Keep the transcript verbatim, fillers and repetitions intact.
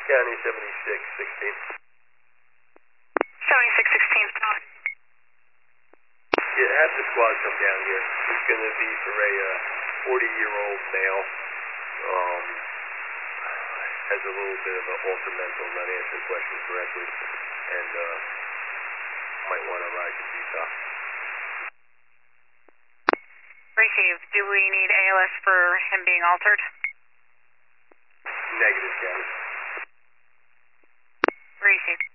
County seventy-six sixteen. seventy-six sixteen. Yeah, have the squad come down here. It's going to be for a forty-year-old male. Um, has a little bit of an altered mental, not answering questions correctly, and uh, might want to ride to Utah. Received. Do we need A L S for him being altered? Negative, County. Received.